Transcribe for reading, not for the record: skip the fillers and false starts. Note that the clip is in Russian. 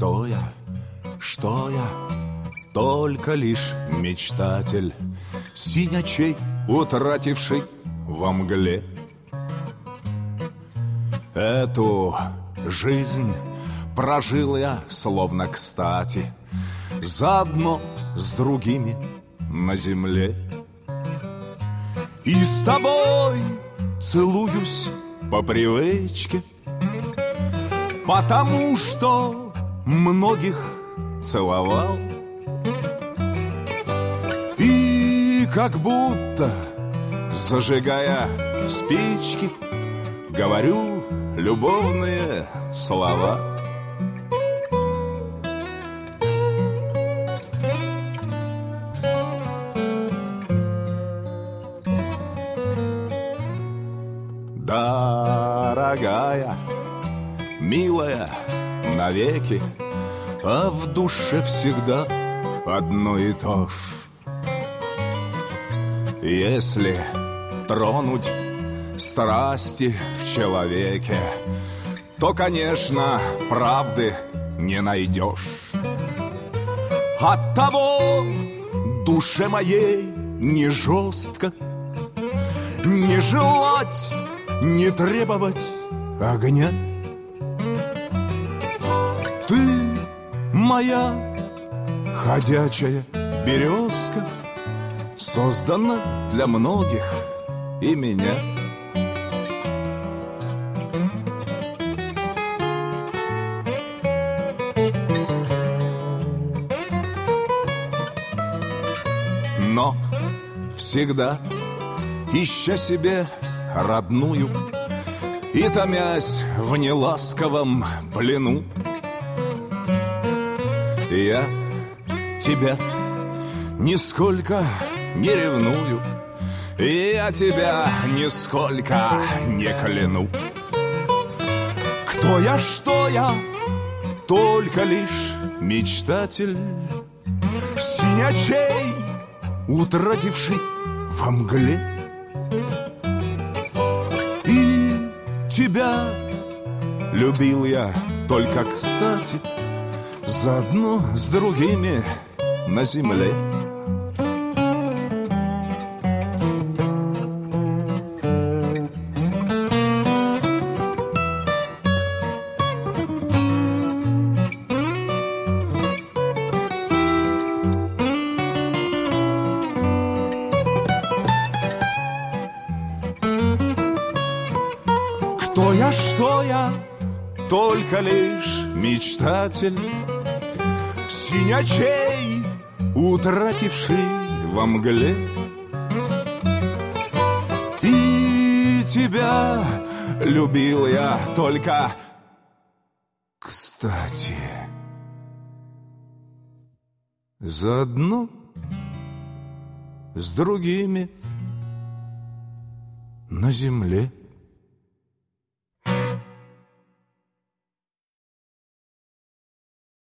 кто я? Что я? Только лишь мечтатель, синячей утративший во мгле. Эту жизнь прожил я словно кстати, заодно с другими на земле. И с тобой целуюсь по привычке, потому что многих целовал. И как будто, зажигая спички, говорю любовные слова. Дорогая, милая, навеки, а в душе всегда одно и то ж. Если тронуть страсти в человеке, то, конечно, правды не найдешь. Оттого душе моей не жестко не желать, не требовать огня. Ты моя ходячая березка, создана для многих и меня. Но всегда, ища себе родную и томясь в неласковом плену, я тебя нисколько не ревную, и я тебя нисколько не кляну. Кто я, что я? Только лишь мечтатель, синячей утративший во мгле. И тебя любил я только кстати, заодно с другими на земле. Кто я, что я? Только лишь мечтатель, синячей утративший во мгле. И тебя любил я только кстати, заодно с другими на земле.